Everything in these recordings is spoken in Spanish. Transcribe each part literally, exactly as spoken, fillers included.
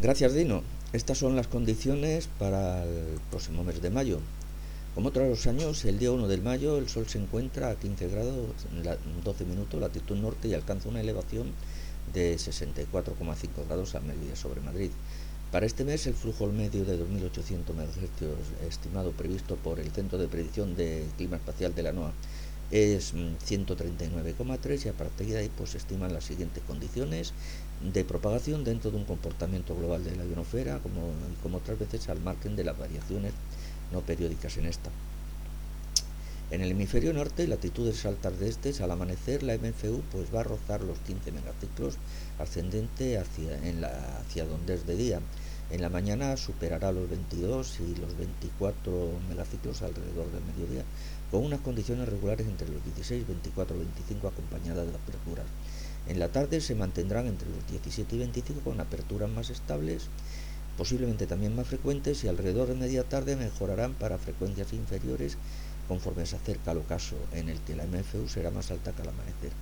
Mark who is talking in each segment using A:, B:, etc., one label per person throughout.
A: Gracias, Dino. Estas son las condiciones para el próximo mes de mayo. Como otros los años, el día uno de mayo el Sol se encuentra a quince grados, doce minutos, latitud norte, y alcanza una elevación de sesenta y cuatro coma cinco grados al mediodía sobre Madrid. Para este mes, el flujo medio de dos mil ochocientos megahercios estimado previsto por el Centro de Predicción de Clima Espacial de la NOAA es ciento treinta y nueve coma tres, y a partir de ahí pues se estiman las siguientes condiciones de propagación dentro de un comportamiento global de la ionosfera, como, como otras veces al margen de las variaciones no periódicas en esta. En el hemisferio norte, latitudes altas de este, al amanecer la M F U pues va a rozar los quince megaciclos ascendente hacia, en la, hacia donde es de día. En la mañana superará los veintidós y los veinticuatro megaciclos alrededor del mediodía, con unas condiciones regulares entre los dieciséis, veinticuatro y veinticinco acompañadas de aperturas. En la tarde se mantendrán entre los diecisiete y veinticinco con aperturas más estables, posiblemente también más frecuentes, y alrededor de media tarde mejorarán para frecuencias inferiores conforme se acerca al ocaso, en el que la M F U será más alta que al amanecer.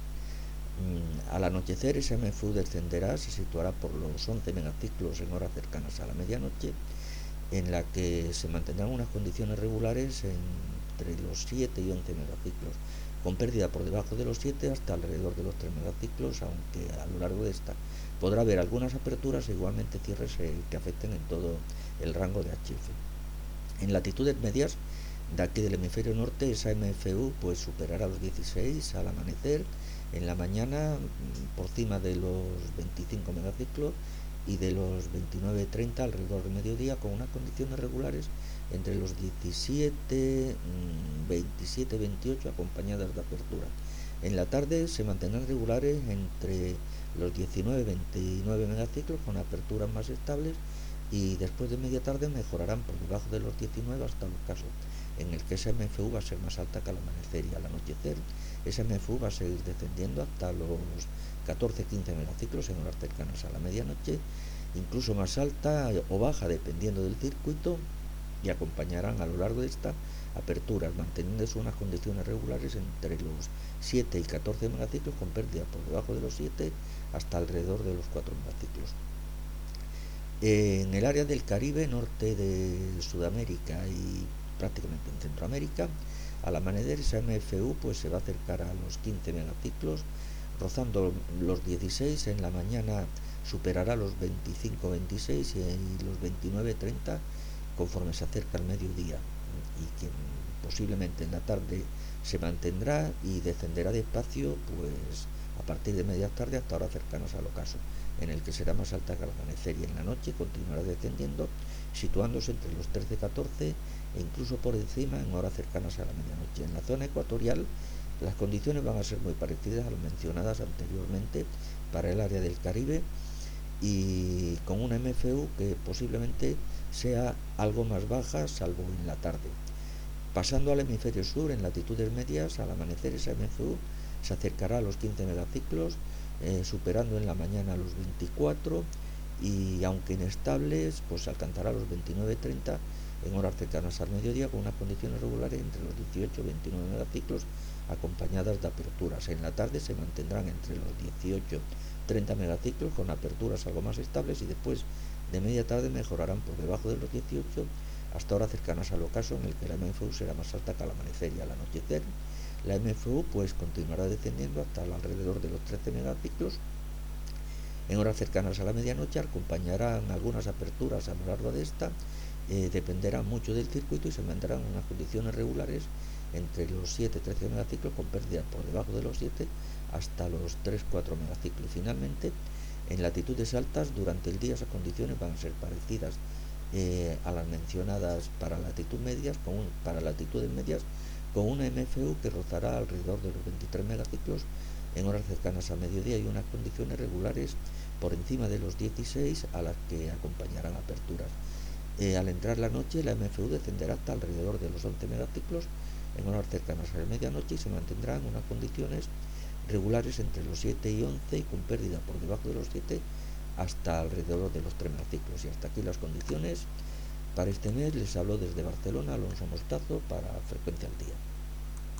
A: Al anochecer esa M F U descenderá, se situará por los once megaciclos en horas cercanas a la medianoche, en la que se mantendrán unas condiciones regulares entre los siete y once megaciclos, con pérdida por debajo de los siete hasta alrededor de los tres megaciclos, aunque a lo largo de esta podrá haber algunas aperturas e igualmente cierres que afecten en todo el rango de H F. En latitudes medias de aquí del hemisferio norte, esa M F U pues superará los dieciséis al amanecer, en la mañana por encima de los veinticinco megaciclos y de los veintinueve treinta alrededor del mediodía, con unas condiciones regulares entre los diecisiete, veintisiete, veintiocho acompañadas de apertura. En la tarde se mantendrán regulares entre los diecinueve y veintinueve megaciclos con aperturas más estables, y después de media tarde mejorarán por debajo de los diecinueve hasta los casos en el que esa M F U va a ser más alta que al amanecer, y al anochecer esa M F U va a seguir descendiendo hasta los catorce a quince megaciclos en horas cercanas a la medianoche, incluso más alta o baja dependiendo del circuito, y acompañarán a lo largo de esta aperturas, manteniéndose unas condiciones regulares entre los siete y catorce megaciclos, con pérdida por debajo de los siete hasta alrededor de los cuatro megaciclos. En el área del Caribe, norte de Sudamérica y prácticamente en Centroamérica, al amanecer esa M F U pues se va a acercar a los quince megaciclos, rozando los dieciséis. En la mañana superará los veinticinco veintiséis y los veintinueve treinta conforme se acerca al mediodía, y que posiblemente en la tarde se mantendrá y descenderá despacio pues a partir de media tarde hasta horas cercanas al ocaso, en el que será más alta que al amanecer, y en la noche continuará descendiendo, situándose entre los trece catorce e incluso por encima en horas cercanas a la medianoche. En la zona ecuatorial las condiciones van a ser muy parecidas a las mencionadas anteriormente para el área del Caribe, y con una M F U que posiblemente sea algo más baja, salvo en la tarde. Pasando al hemisferio sur, en latitudes medias, al amanecer esa M F U se acercará a los quince megaciclos, eh, superando en la mañana los veinticuatro, y aunque inestables, pues alcanzará los veintinueve treinta en horas cercanas al mediodía, con unas condiciones regulares entre los dieciocho y veintinueve megaciclos acompañadas de aperturas. En la tarde se mantendrán entre los dieciocho y treinta megaciclos con aperturas algo más estables, y después de media tarde mejorarán por debajo de los dieciocho hasta horas cercanas al ocaso, en el que la M F U será más alta que al amanecer, y al anochecer la M F U pues continuará descendiendo hasta alrededor de los trece megaciclos. En horas cercanas a la medianoche acompañarán algunas aperturas a lo largo de esta, eh, dependerá mucho del circuito, y se mantendrán unas condiciones regulares entre los siete y trece megaciclos, con pérdida por debajo de los siete hasta los tres a cuatro megaciclos. Finalmente, en latitudes altas durante el día esas condiciones van a ser parecidas eh, a las mencionadas para latitud medias, con un, para latitudes medias, con una M F U que rozará alrededor de los veintitrés megaciclos en horas cercanas a mediodía, y unas condiciones regulares por encima de los dieciséis a las que acompañarán aperturas. Eh, al entrar la noche la M F U descenderá hasta alrededor de los once megaciclos en horas cercanas a la medianoche, y se mantendrán unas condiciones regulares entre los siete y once, y con pérdida por debajo de los siete hasta alrededor de los tres megaciclos. Y hasta aquí las condiciones para este mes. Les habló desde Barcelona Alonso Mostazo para Frecuencia al Día.